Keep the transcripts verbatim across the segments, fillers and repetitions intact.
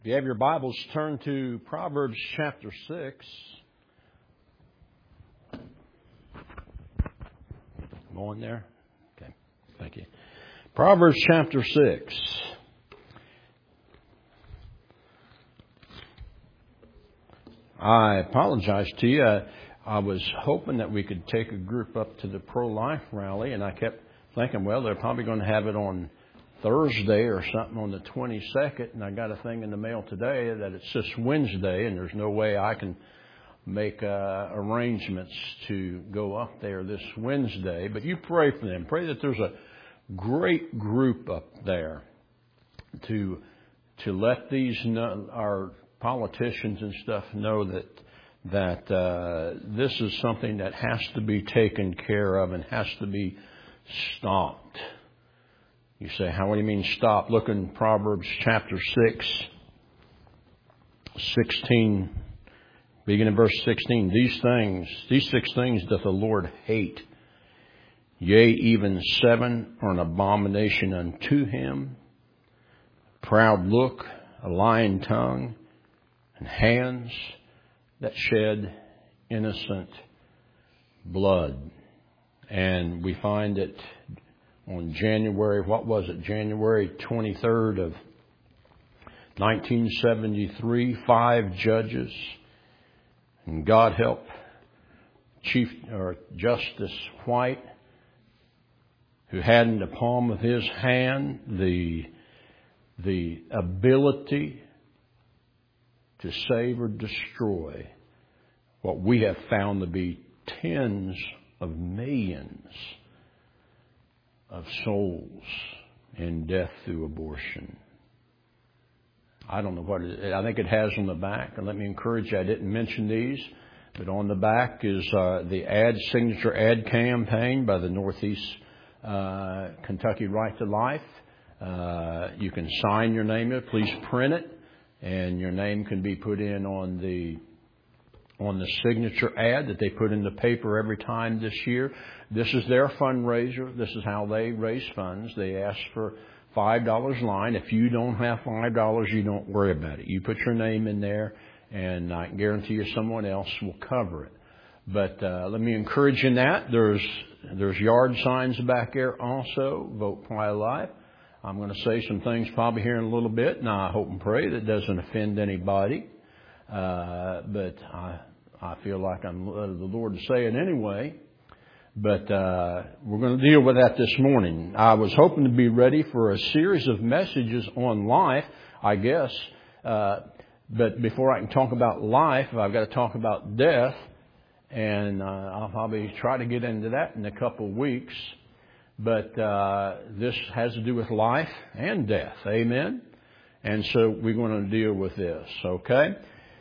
If you have your Bibles, turn to Proverbs chapter six. Come on there. Okay, thank you. Proverbs chapter six. I apologize to you. I, I was hoping that we could take a group up to the pro-life rally, and I kept thinking, well, they're probably going to have it on Thursday or something on the twenty-second, and I got a thing in the mail today that it's this Wednesday, and there's no way I can make uh, arrangements to go up there this Wednesday. But you pray for them. Pray that there's a great group up there to to let these know, our politicians and stuff know that that uh, this is something that has to be taken care of and has to be stopped. You say, how do you mean stop? Look in Proverbs chapter six, sixteen, beginning verse sixteen. These things, these six things doth the Lord hate. Yea, even seven are an abomination unto him. Proud look, a lying tongue, and hands that shed innocent blood. And we find it on January, what was it, January twenty-third of nineteen seventy-three, five judges, and God help Chief or Justice White, who had in the palm of his hand the the ability to save or destroy what we have found to be tens of millions of souls in death through abortion. I don't know what it is. I think it has on the back. And let me encourage you, I didn't mention these, but on the back is uh, the ad signature ad campaign by the Northeast uh, Kentucky Right to Life. Uh, you can sign your name in. Please print it, and your name can be put in on the on the signature ad that they put in the paper every time this year. This is their fundraiser. This is how they raise funds. They ask for five dollars line. If you don't have five dollars, you don't worry about it. You put your name in there, and I can guarantee you someone else will cover it. But uh, let me encourage you in that. There's, there's yard signs back there also, Vote Pro-Life. I'm going to say some things probably here in a little bit, and I hope and pray that doesn't offend anybody. Uh, but I, I feel like I'm led of the Lord to say it anyway. But uh, we're going to deal with that this morning. I was hoping to be ready for a series of messages on life, I guess. Uh, but before I can talk about life, I've got to talk about death. And uh, I'll probably try to get into that in a couple of weeks. But uh, this has to do with life and death. Amen? And so we're going to deal with this, okay?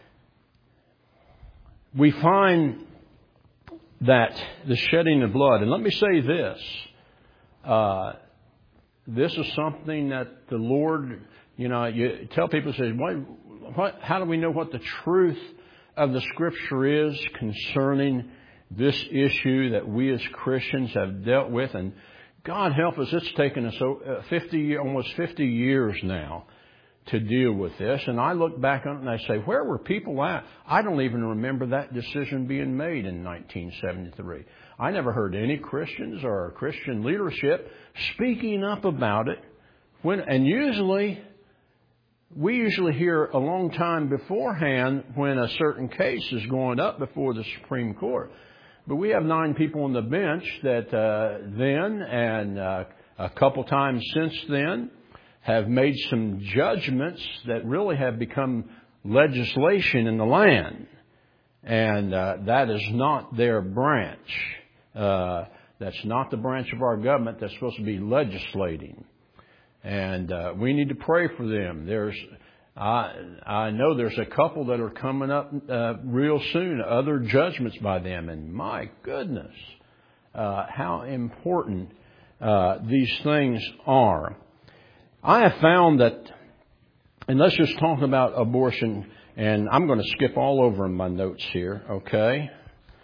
We find that the shedding of blood, and let me say this, uh, this is something that the Lord, you know, you tell people, say, what, what, how do we know what the truth of the Scripture is concerning this issue that we as Christians have dealt with? And God help us, it's taken us fifty, almost fifty years now to deal with this. And I look back on it and I say, where were people at? I don't even remember that decision being made in nineteen seventy-three. I never heard any Christians or Christian leadership speaking up about it. When, and usually, we usually hear a long time beforehand when a certain case is going up before the Supreme Court. But we have nine people on the bench that uh, then and uh, a couple times since then have made some judgments that really have become legislation in the land. And uh, that is not their branch. Uh, that's not the branch of our government that's supposed to be legislating. And uh, we need to pray for them. There's, I, I know there's a couple that are coming up uh, real soon, other judgments by them. And my goodness, uh, how important uh, these things are. I have found that, and let's just talk about abortion, and I'm going to skip all over in my notes here, okay?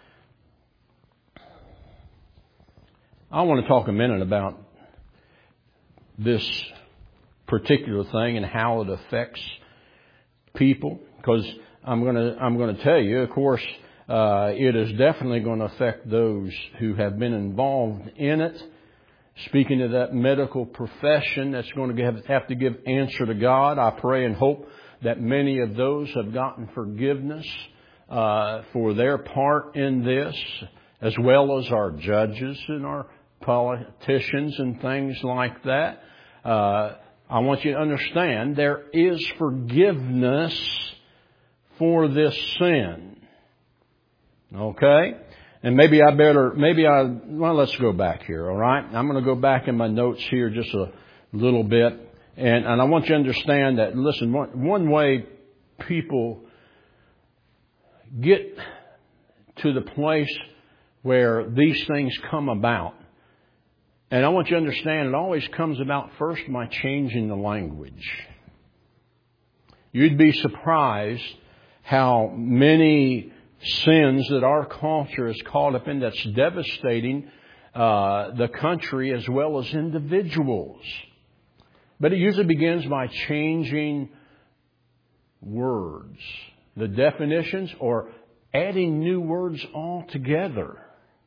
I want to talk a minute about this particular thing and how it affects people, because I'm going to I'm going to tell you, of course, uh, it is definitely going to affect those who have been involved in it. Speaking of that medical profession that's going to have, have to give answer to God, I pray and hope that many of those have gotten forgiveness uh, for their part in this, as well as our judges and our politicians and things like that. Uh, I want you to understand there is forgiveness for this sin. Okay? And maybe I better, maybe I, well, let's go back here, all right? I'm going to go back in my notes here just a little bit. And, and I want you to understand that, listen, one, one way people get to the place where these things come about, and I want you to understand it always comes about first by changing the language. You'd be surprised how many sins that our culture is caught up in that's devastating uh, the country as well as individuals. But it usually begins by changing words, the definitions, or adding new words altogether.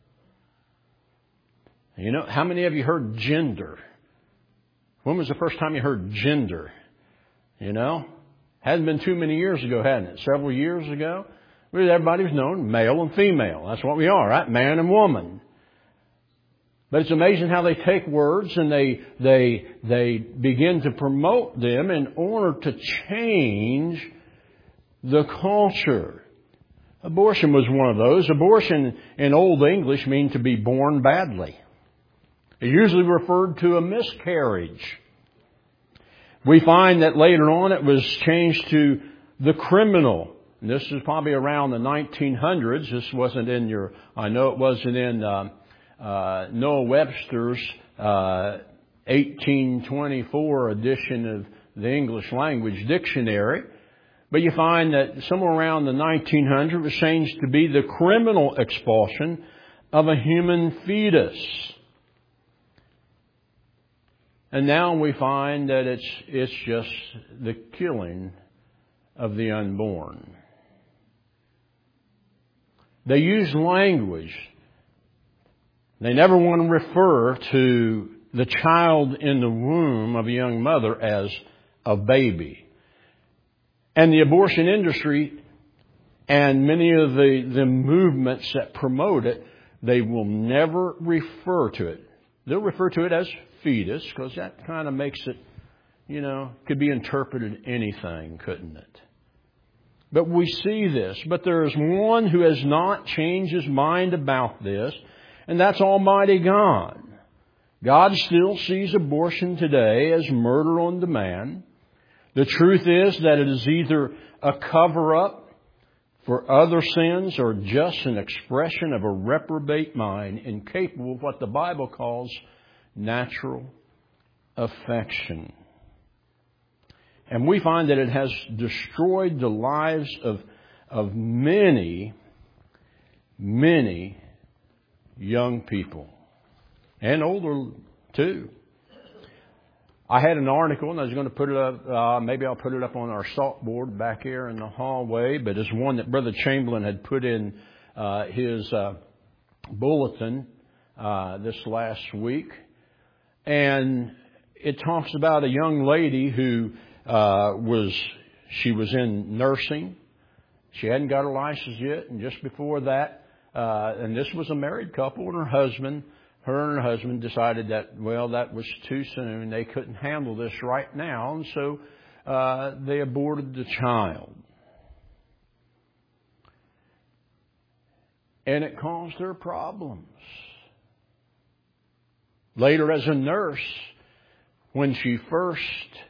You know, how many of you heard gender? When was the first time you heard gender? You know, hasn't been too many years ago, hadn't it? Several years ago. Everybody was known male and female. That's what we are, right? Man and woman. But it's amazing how they take words and they they they begin to promote them in order to change the culture. Abortion was one of those. Abortion in Old English means to be born badly. It usually referred to a miscarriage. We find that later on it was changed to the criminal. And this is probably around the nineteen hundreds. This wasn't in your, I know it wasn't in uh, uh, Noah Webster's uh, eighteen twenty-four edition of the English Language Dictionary. But you find that somewhere around the nineteen hundreds it was changed to be the criminal expulsion of a human fetus. And now we find that it's it's just the killing of the unborn. They use language. They never want to refer to the child in the womb of a young mother as a baby. And the abortion industry and many of the, the movements that promote it, they will never refer to it. They'll refer to it as fetus, because that kind of makes it, you know, could be interpreted anything, couldn't it? But we see this. But there is one who has not changed his mind about this, and that's Almighty God. God still sees abortion today as murder on demand. The truth is that it is either a cover-up for other sins or just an expression of a reprobate mind incapable of what the Bible calls natural affection. And we find that it has destroyed the lives of, of many, many young people. And older, too. I had an article, and I was going to put it up, uh, maybe I'll put it up on our salt board back here in the hallway, but it's one that Brother Chamberlain had put in uh, his uh, bulletin uh, this last week. And it talks about a young lady who uh, was, she was in nursing. She hadn't got her license yet, and just before that, uh, and this was a married couple, and her husband, her and her husband decided that, well, that was too soon. They couldn't handle this right now, and so uh, they aborted the child. And it caused her problems. Later, as a nurse, when she first,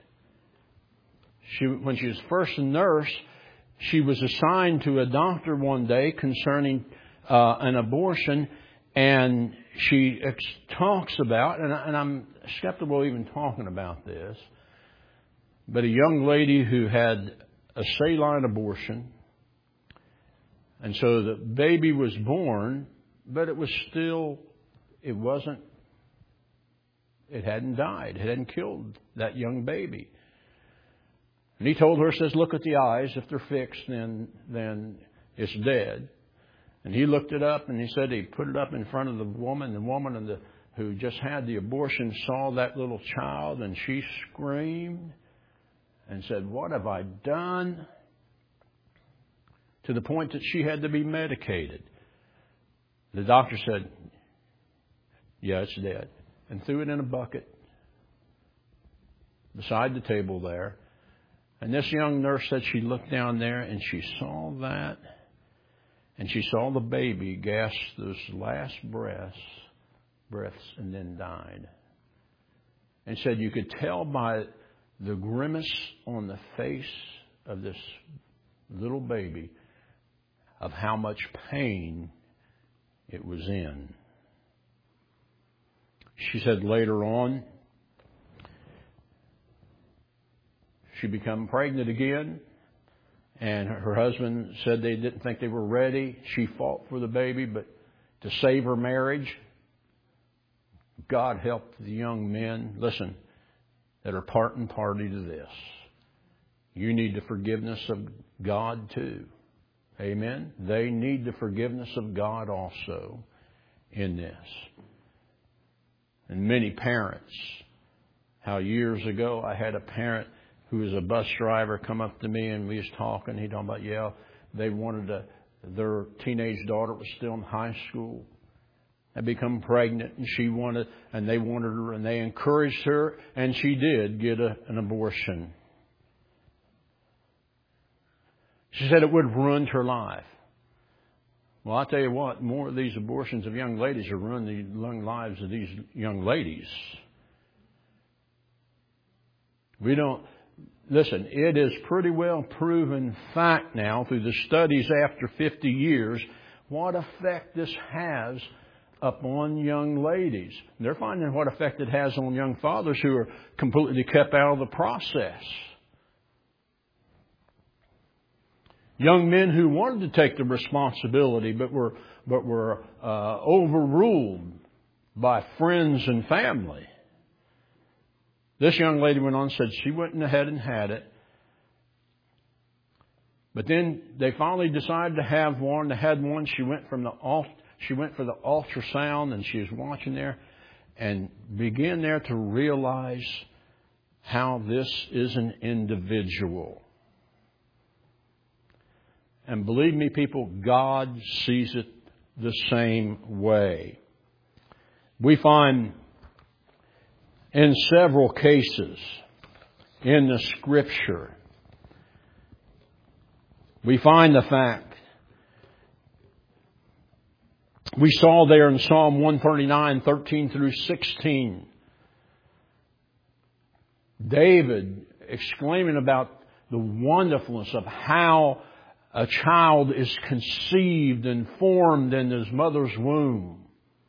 she when she was first a nurse, she was assigned to a doctor one day concerning uh, an abortion, and she ex- talks about, and, I, and I'm skeptical even talking about this, but a young lady who had a saline abortion, and so the baby was born, but it was still, it wasn't, it hadn't died. It hadn't killed that young baby. And he told her, says, look at the eyes. If they're fixed, then, then it's dead. And he looked it up and he said he put it up in front of the woman. The woman and the, who just had the abortion saw that little child and she screamed and said, what have I done? To the point that she had to be medicated. The doctor said, yeah, it's dead. And threw it in a bucket beside the table there. And this young nurse said she looked down there and she saw that. And she saw the baby gasp those last breaths, breaths and then died. And said you could tell by the grimace on the face of this little baby of how much pain it was in. She said later on, she became pregnant again, and her husband said they didn't think they were ready. She fought for the baby, but to save her marriage, God helped the young men, listen, that are part and party to this. You need the forgiveness of God too. Amen? They need the forgiveness of God also in this. And many parents, how years ago I had a parent who was a bus driver come up to me and we was talking. He talking about, yeah, they wanted to, their teenage daughter was still in high school. Had become pregnant and she wanted, and they wanted her and they encouraged her and she did get a, an abortion. She said it would have ruined her life. Well, I'll tell you what, more of these abortions of young ladies have ruined the young lives of these young ladies. We don't, listen, it is pretty well proven fact now through the studies after fifty years what effect this has upon young ladies. They're finding what effect it has on young fathers who are completely kept out of the process. Young men who wanted to take the responsibility but were but were uh, overruled by friends and family. This young lady went on and said she went ahead and had it. But then they finally decided to have one. They had one. She went from the she went for the ultrasound and she was watching there and began there to realize how this is an individual. And believe me, people, God sees it the same way. We find in several cases in the Scripture, we find the fact. We saw there in Psalm one thirty-nine, thirteen through sixteen, David exclaiming about the wonderfulness of how a child is conceived and formed in his mother's womb.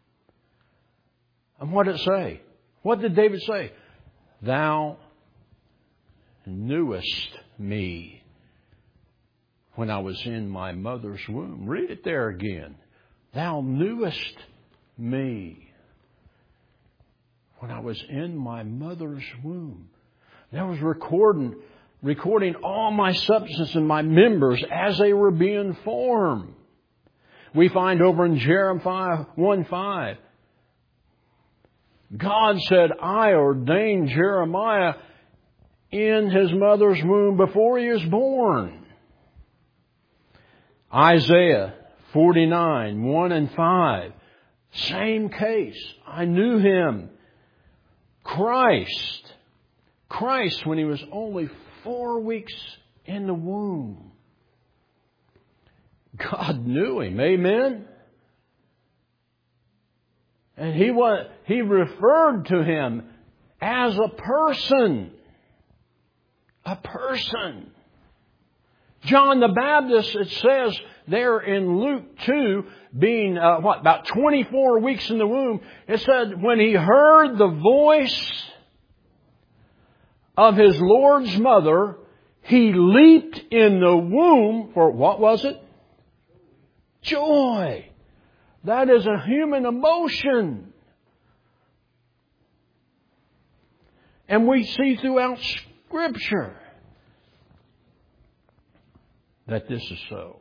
And what did it say? What did David say? Thou knewest me when I was in my mother's womb. Read it there again. Thou knewest me when I was in my mother's womb. That was recording recording all my substance and my members as they were being formed. We find over in Jeremiah one five, God said, I ordained Jeremiah in his mother's womb before he was born. Isaiah forty-nine, one and five, same case. I knew him. Christ, Christ when he was only Four weeks in the womb. God knew him. Amen? And he was, he referred to him as a person. A person. John the Baptist, it says there in Luke two, being, uh, what, about twenty-four weeks in the womb, it said when he heard the voice of his Lord's mother, he leaped in the womb for, what was it? Joy. That is a human emotion. And we see throughout Scripture that this is so.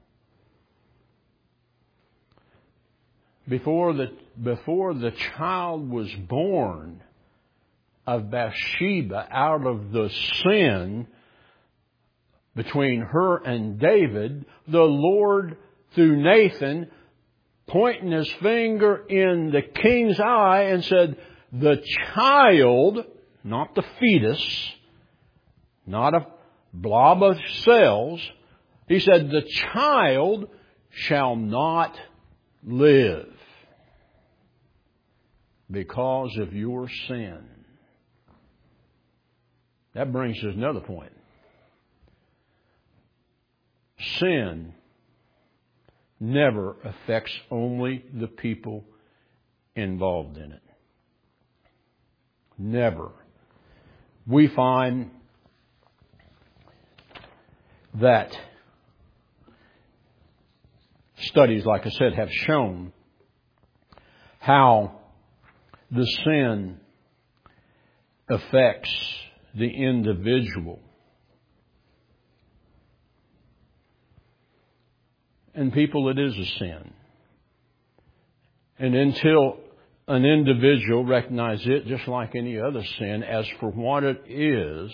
Before the, before the child was born of Bathsheba, out of the sin between her and David, the Lord, through Nathan, pointing his finger in the king's eye and said, the child, not the fetus, not a blob of cells, he said, the child shall not live because of your sin. That brings us to another point. Sin never affects only the people involved in it. Never. We find that studies, like I said, have shown how the sin affects the individual. And people, it is a sin. And until an individual recognizes it, just like any other sin, as for what it is,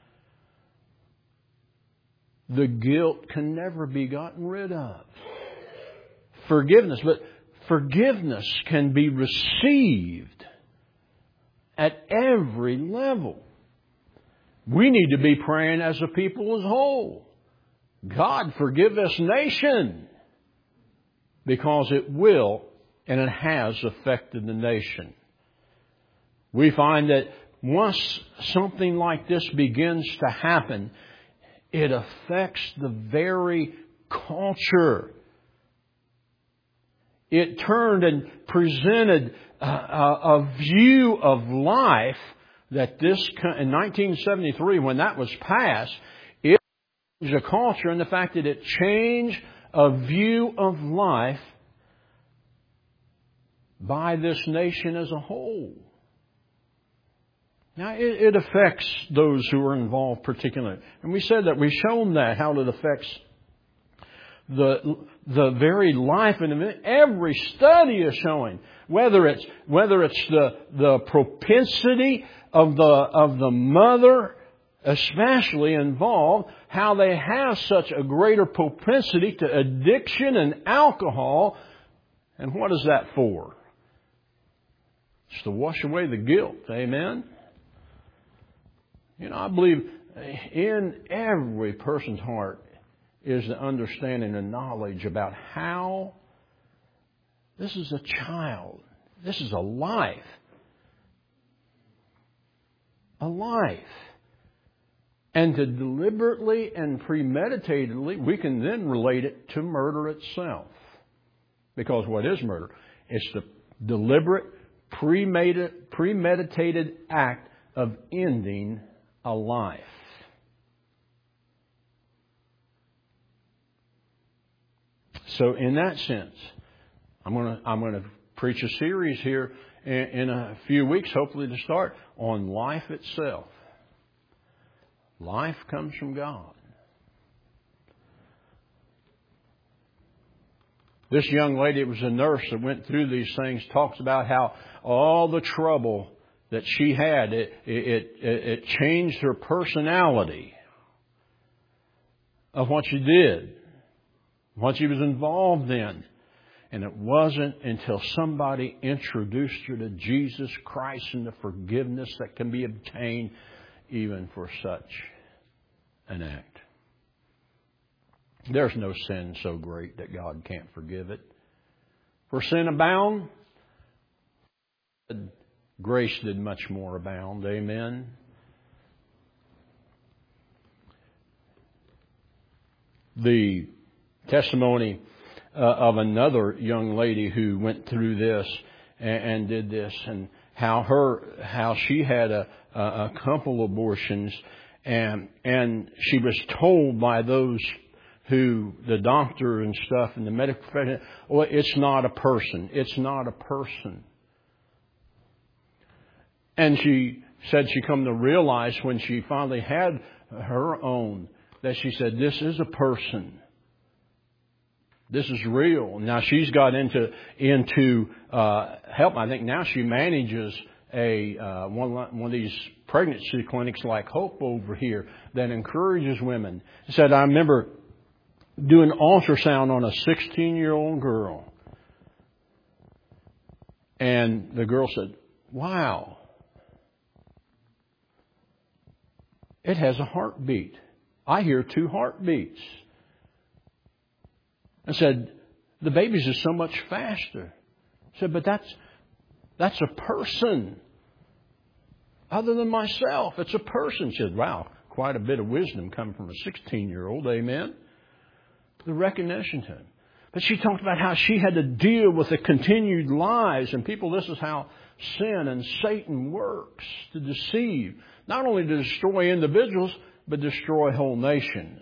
the guilt can never be gotten rid of. Forgiveness, but forgiveness can be received at every level. We need to be praying as a people as a whole. God, forgive this nation, because it will and it has affected the nation. We find that once something like this begins to happen, it affects the very culture. It turned and presented a, a, a view of life that this, in nineteen seventy-three, when that was passed, it changed a culture, and the fact that it changed a view of life by this nation as a whole. Now, it, it affects those who are involved particularly. And we said that, we've shown that, how it affects the the very life in it. Every study is showing, whether it's whether it's the the propensity of the of the mother, especially involved, how they have such a greater propensity to addiction and alcohol. And what is that for? It's to wash away the guilt. Amen? You know, I believe in every person's heart is the understanding and knowledge about how this is a child. This is a life. A life. And to deliberately and premeditatedly, we can then relate it to murder itself. Because what is murder? It's the deliberate, premeditated act of ending a life. So in that sense, I'm going to I'm going to preach a series here in, in a few weeks, hopefully to start, on life itself. Life comes from God. This young lady, it was a nurse that went through these things, talks about how all the trouble that she had, it, it, it, it changed her personality of what she did, what she was involved in. And it wasn't until somebody introduced her to Jesus Christ and the forgiveness that can be obtained even for such an act. There's no sin so great that God can't forgive it. For sin abound, grace did much more abound. Amen. The testimony uh, of another young lady who went through this and, and did this, and how her how she had a, a, a couple abortions, and and she was told by those who, the doctor and stuff and the medical profession, well, it's not a person. It's not a person. And she said she come to realize when she finally had her own that she said, this is a person. This is real. Now she's got into into uh, help. I think now she manages a uh, one one of these pregnancy clinics like Hope over here that encourages women. She said, I remember doing ultrasound on a sixteen-year-old girl, and the girl said, "Wow, it has a heartbeat. I hear two heartbeats." I said, the baby's is so much faster. I said, but that's, that's a person. Other than myself, it's a person. She said, wow, quite a bit of wisdom coming from a sixteen-year-old. Amen. The recognition to him. But she talked about how she had to deal with the continued lies. And people, this is how sin and Satan works, to deceive. Not only to destroy individuals, but destroy whole nations.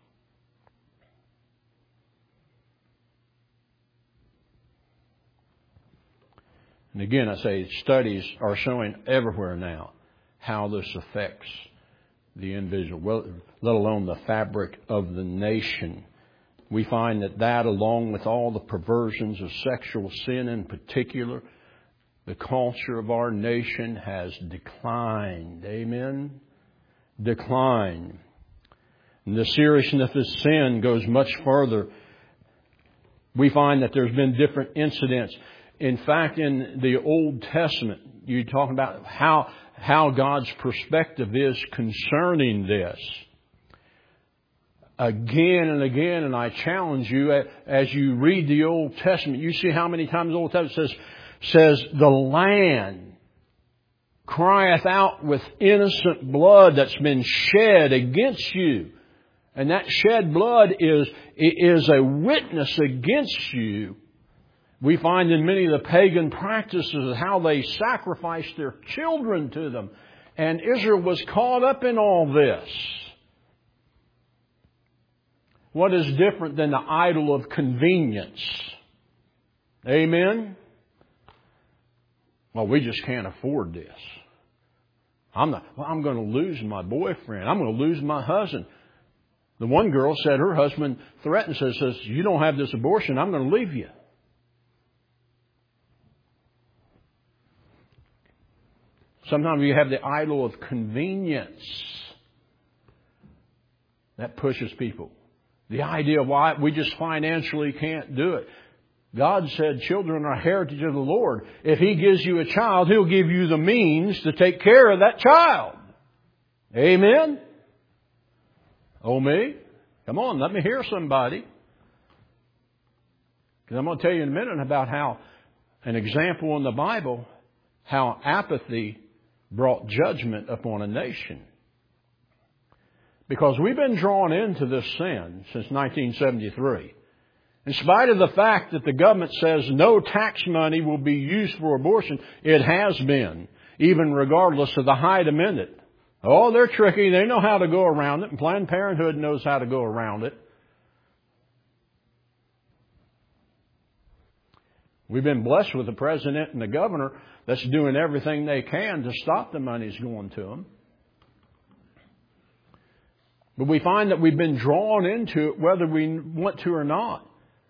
And again, I say studies are showing everywhere now how this affects the individual, well, let alone the fabric of the nation. We find that that, along with all the perversions of sexual sin in particular, the culture of our nation has declined. Amen? Declined. And the seriousness of this sin goes much further. We find that there's been different incidents. In fact, in the Old Testament, you talk about how how God's perspective is concerning this. Again and again, and I challenge you, as you read the Old Testament, you see how many times the Old Testament says, says the land crieth out with innocent blood that's been shed against you. And that shed blood is, is a witness against you. We find in many of the pagan practices how they sacrificed their children to them. And Israel was caught up in all this. What is different than the idol of convenience? Amen? Well, we just can't afford this. I'm not, well, I'm going to lose my boyfriend. I'm going to lose my husband. The one girl said her husband threatened, says, says, you don't have this abortion, I'm going to leave you. Sometimes you have the idol of convenience that pushes people. The idea of why we just financially can't do it. God said children are a heritage of the Lord. If He gives you a child, He'll give you the means to take care of that child. Amen? Oh me? Come on, let me hear somebody. Because I'm going to tell you in a minute about how an example in the Bible, how apathy brought judgment upon a nation. Because we've been drawn into this sin since nineteen seventy-three. In spite of the fact that the government says no tax money will be used for abortion, it has been, even regardless of the Hyde Amendment. Oh, they're tricky. They know how to go around it, and Planned Parenthood knows how to go around it. We've been blessed with the president and the governor that's doing everything they can to stop the monies going to them. But we find that we've been drawn into it whether we want to or not.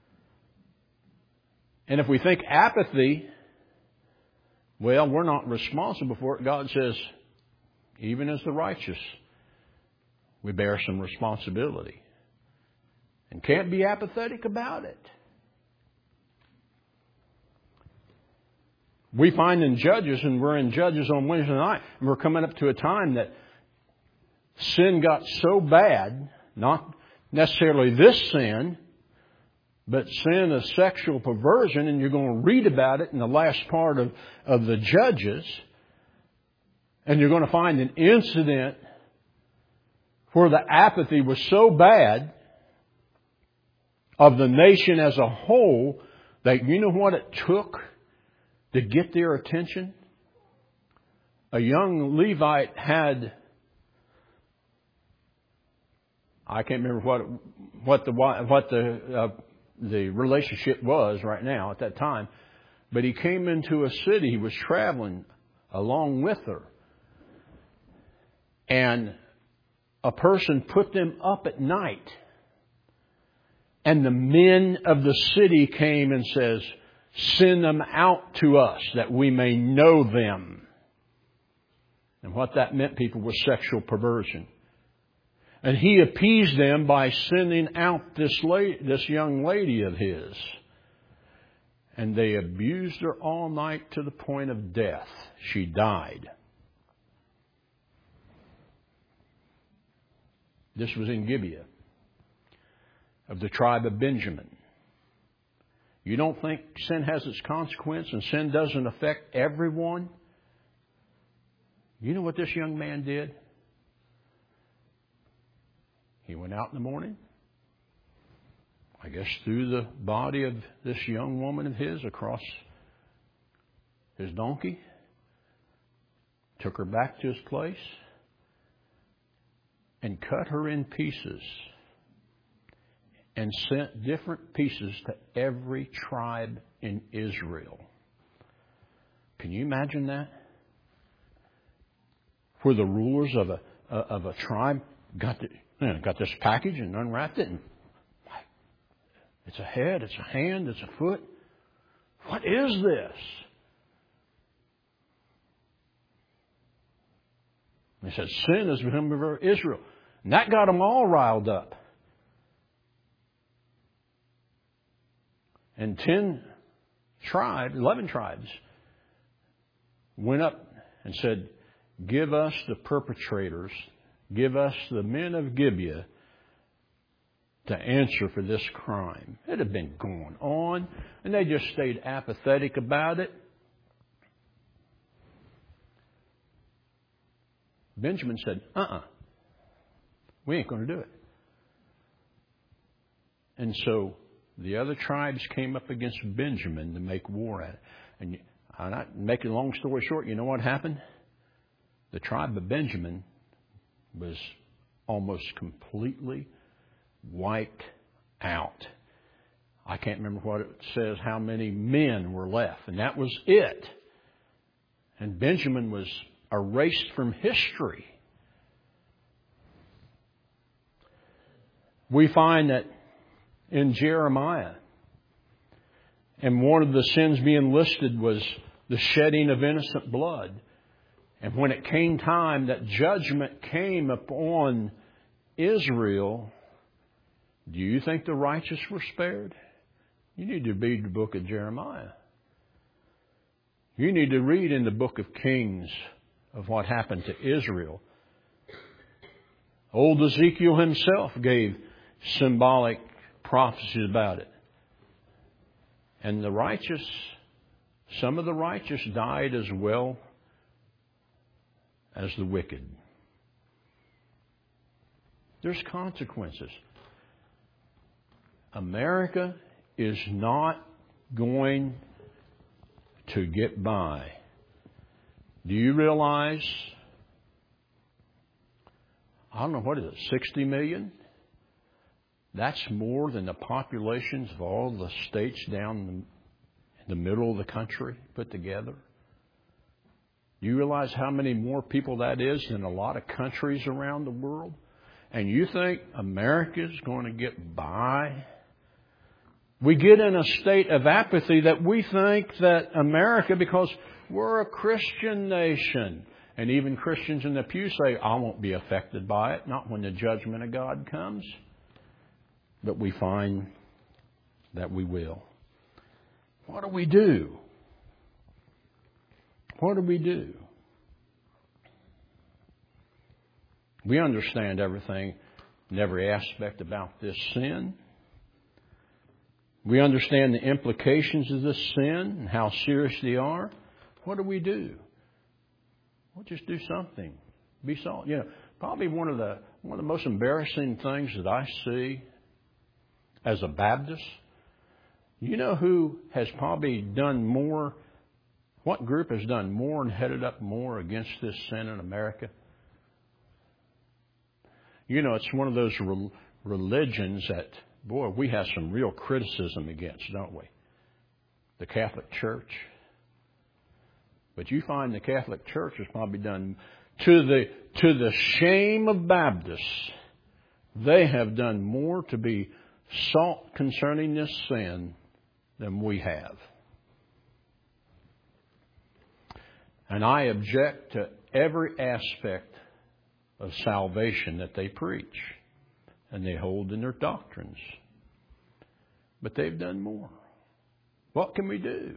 And if we think apathy, well, we're not responsible for it. God says, even as the righteous, we bear some responsibility. And can't be apathetic about it. We find in Judges, and we're in Judges on Wednesday night, and we're coming up to a time that sin got so bad, not necessarily this sin, but sin of sexual perversion, and you're going to read about it in the last part of, of the Judges, and you're going to find an incident where the apathy was so bad of the nation as a whole that you know what it took to get their attention? A young Levite had, I can't remember what what the what the uh, the relationship was right now at that time, but he came into a city. He was traveling along with her, and a person put them up at night. And the men of the city came and says, send them out to us that we may know them. And what that meant, people, was sexual perversion. And he appeased them by sending out this lady, this young lady of his. And they abused her all night to the point of death. She died. This was in Gibeah, of the tribe of Benjamin. You don't think sin has its consequence and sin doesn't affect everyone? You know what this young man did? He went out in the morning, I guess threw the body of this young woman of his across his donkey, took her back to his place, and cut her in pieces. And sent different pieces to every tribe in Israel. Can you imagine that? Where the rulers of a of a tribe got the, you know, got this package and unwrapped it, and it's a head, it's a hand, it's a foot. What is this? They said, sin has become over Israel. And that got them all riled up. And ten tribes, eleven tribes, went up and said, give us the perpetrators, give us the men of Gibeah to answer for this crime. It had been going on, and they just stayed apathetic about it. Benjamin said, uh-uh, we ain't going to do it. And so the other tribes came up against Benjamin to make war at it. And I'm not making a long story short, you know what happened? The tribe of Benjamin was almost completely wiped out. I can't remember what it says, how many men were left. And that was it. And Benjamin was erased from history. We find that in Jeremiah, and one of the sins being listed was the shedding of innocent blood. And when it came time that judgment came upon Israel, do you think the righteous were spared? You need to read the book of Jeremiah. You need to read in the book of Kings of what happened to Israel. Old Ezekiel himself gave symbolic prophecies about it. And the righteous, some of the righteous died as well as the wicked. There's consequences. America is not going to get by. Do you realize, I don't know, what is it, sixty million? That's more than the populations of all the states down in the middle of the country put together. Do you realize how many more people that is than a lot of countries around the world? And you think America's going to get by? We get in a state of apathy that we think that America, because we're a Christian nation, and even Christians in the pew say, I won't be affected by it, not when the judgment of God comes. But we find that we will. What do we do? What do we do? We understand everything and every aspect about this sin. We understand the implications of this sin and how serious they are. What do we do? We'll just do something. Be salt. You know, probably one of the one of the most embarrassing things that I see as a Baptist. You know who has probably done more? What group has done more and headed up more against this sin in America? You know, it's one of those re- religions that, boy, we have some real criticism against, don't we? The Catholic Church. But you find the Catholic Church has probably done to the, to the shame of Baptists, they have done more to be salt concerning this sin than we have. And I object to every aspect of salvation that they preach and they hold in their doctrines. But they've done more. What can we do?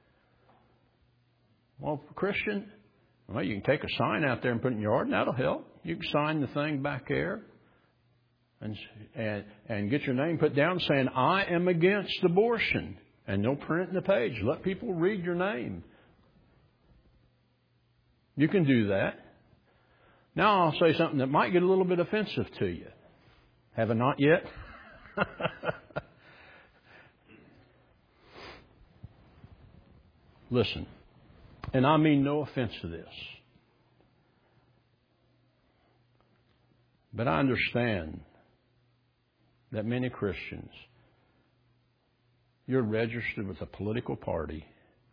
Well, Christian, well, you can take a sign out there and put it in your yard, and that'll help. You can sign the thing back there and, and, and get your name put down saying, I am against abortion. And they'll print in the page. Let people read your name. You can do that. Now I'll say something that might get a little bit offensive to you. Have I not yet? Listen, and I mean no offense to this, but I understand that many Christians, you're registered with a political party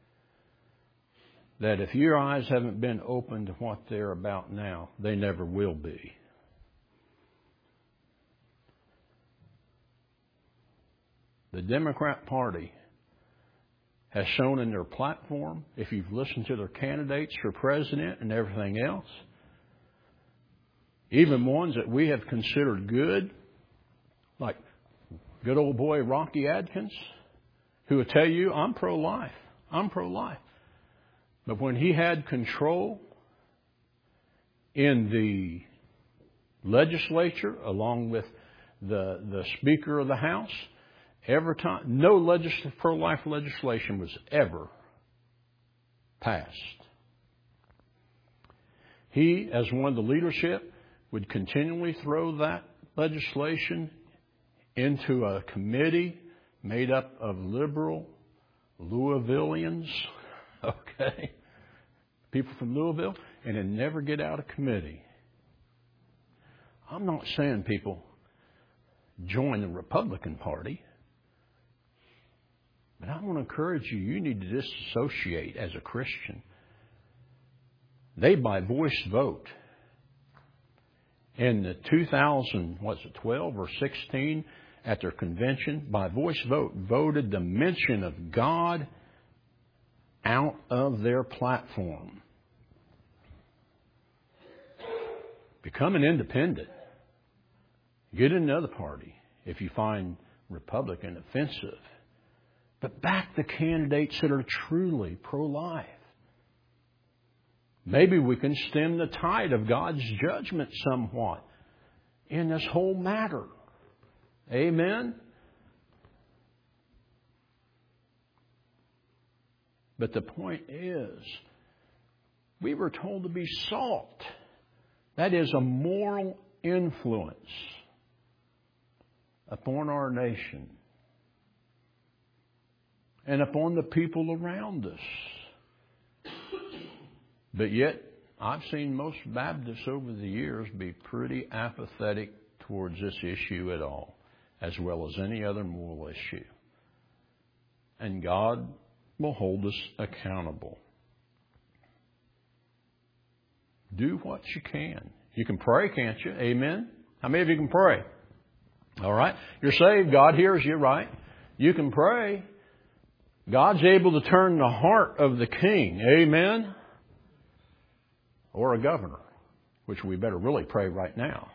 that if your eyes haven't been opened to what they're about now, they never will be. The Democrat Party has shown in their platform, if you've listened to their candidates for president and everything else, even ones that we have considered good, like good old boy Rocky Adkins, who will tell you, I'm pro-life. I'm pro-life. But when he had control in the legislature, along with the, the Speaker of the House, every time, no legisl- pro-life legislation was ever passed. He, as one of the leadership, would continually throw that legislation into a committee made up of liberal Louisvillians, okay, people from Louisville, and it'd never get out of committee. I'm not saying people join the Republican Party, but I want to encourage you, you need to disassociate as a Christian. They, by voice vote, in the two thousand, was it twelve or sixteen, at their convention, by voice vote, voted the mention of God out of their platform. Become an independent. Get in another party if you find Republican offensive. But back the candidates that are truly pro-life. Maybe we can stem the tide of God's judgment somewhat in this whole matter. Amen? But the point is, we were told to be salt. That is a moral influence upon our nation and upon the people around us. But yet, I've seen most Baptists over the years be pretty apathetic towards this issue at all, as well as any other moral issue. And God will hold us accountable. Do what you can. You can pray, can't you? Amen? How many of you can pray? All right. You're saved. God hears you, right? You can pray. God's able to turn the heart of the king. Amen? Or a governor, which we better really pray right now.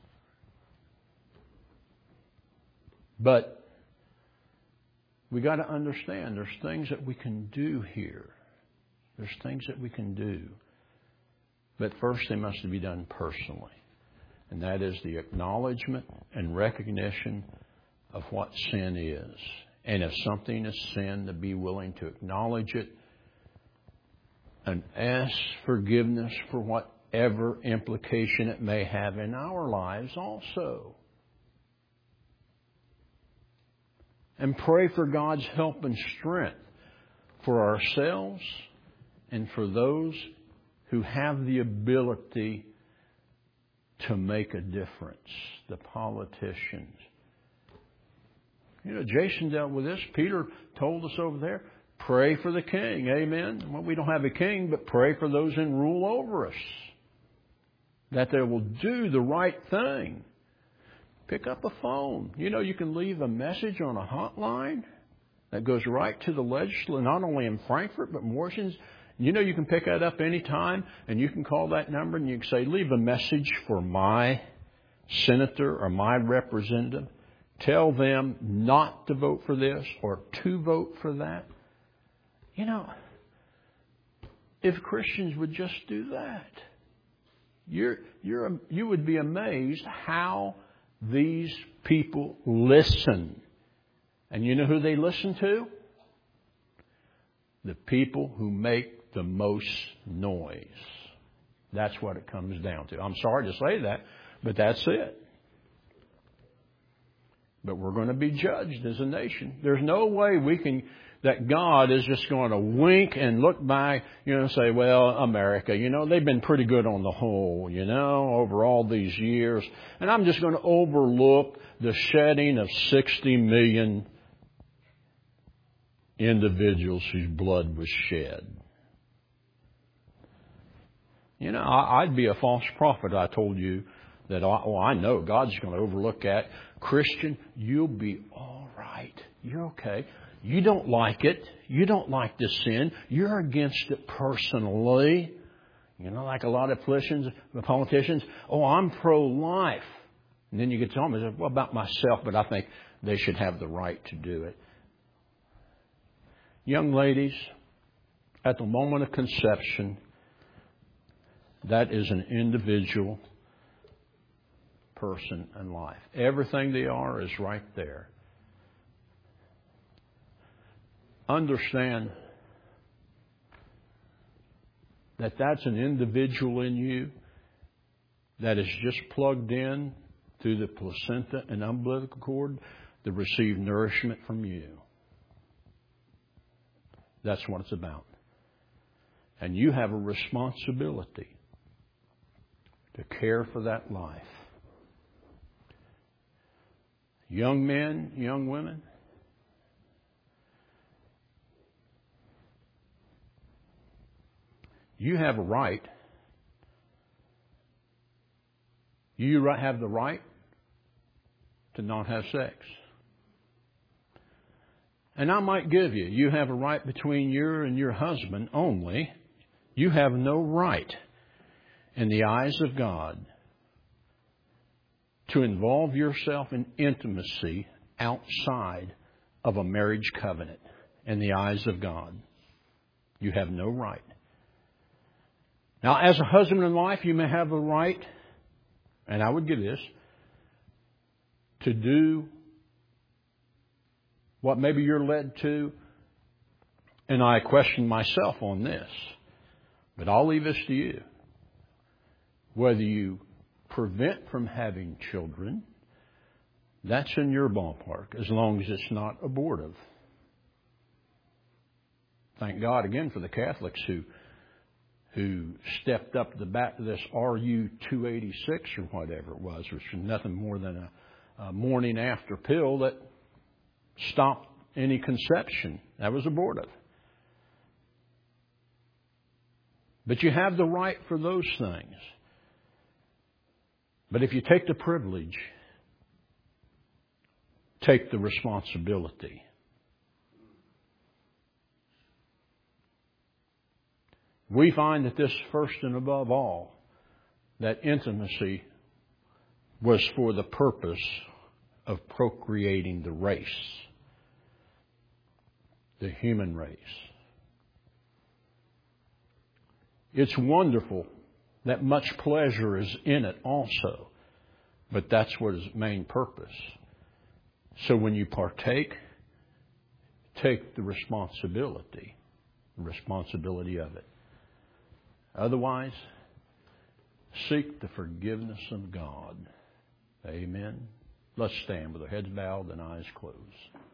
But we got to understand there's things that we can do here. There's things that we can do. But first they must be done personally. And that is the acknowledgement and recognition of what sin is. And if something is sin, to be willing to acknowledge it and ask forgiveness for whatever implication it may have in our lives also. And pray for God's help and strength for ourselves and for those who have the ability to make a difference, the politicians. You know, Jason dealt with this. Peter told us over there, pray for the king. Amen. Well, we don't have a king, but pray for those in rule over us. that they will do the right thing. Pick up a phone. You know, you can leave a message on a hotline that goes right to the legislature, not only in Frankfort, but Morrison's. You know, you can pick that up anytime, and you can call that number and you can say, leave a message for my senator or my representative. Tell them not to vote for this or to vote for that. You know, if Christians would just do that, you're, you're, you would be amazed how these people listen. And you know who they listen to? The people who make the most noise. That's what it comes down to. I'm sorry to say that, but that's it. But we're going to be judged as a nation. There's no way we can, that God is just going to wink and look back, you know, and say, well, America, you know, they've been pretty good on the whole, you know, over all these years. And I'm just going to overlook the shedding of sixty million individuals whose blood was shed. You know, I'd be a false prophet. I told you that, well, I know God's going to overlook that. Christian, you'll be all right. You're okay. You don't like it. You don't like the sin. You're against it personally. You know, like a lot of politicians, politicians, oh, I'm pro-life. And then you get to them and say, well, about myself, but I think they should have the right to do it. Young ladies, at the moment of conception, that is an individual person in life. Everything they are is right there. Understand that that's an individual in you that is just plugged in through the placenta and umbilical cord to receive nourishment from you. That's what it's about. And you have a responsibility to care for that life. Young men, young women, you have a right. You have the right to not have sex. And I might give you, you have a right between you and your husband only. You have no right in the eyes of God to involve yourself in intimacy outside of a marriage covenant in the eyes of God. You have no right. Now, as a husband and wife, you may have a right, and I would give this, to do what maybe you're led to, and I question myself on this, but I'll leave this to you. Whether you prevent from having children, that's in your ballpark, as long as it's not abortive. Thank God again for the Catholics who who stepped up the back of this R U two eighty-six or whatever it was, which was nothing more than a, a morning after pill that stopped any conception. That was abortive. But you have the right for those things. But if you take the privilege, take the responsibility. We find that this, first and above all, that intimacy was for the purpose of procreating the race, the human race. It's wonderful that much pleasure is in it also, but that's what its main purpose. So when you partake, take the responsibility, the responsibility of it. Otherwise, seek the forgiveness of God. Amen. Let's stand with our heads bowed and eyes closed.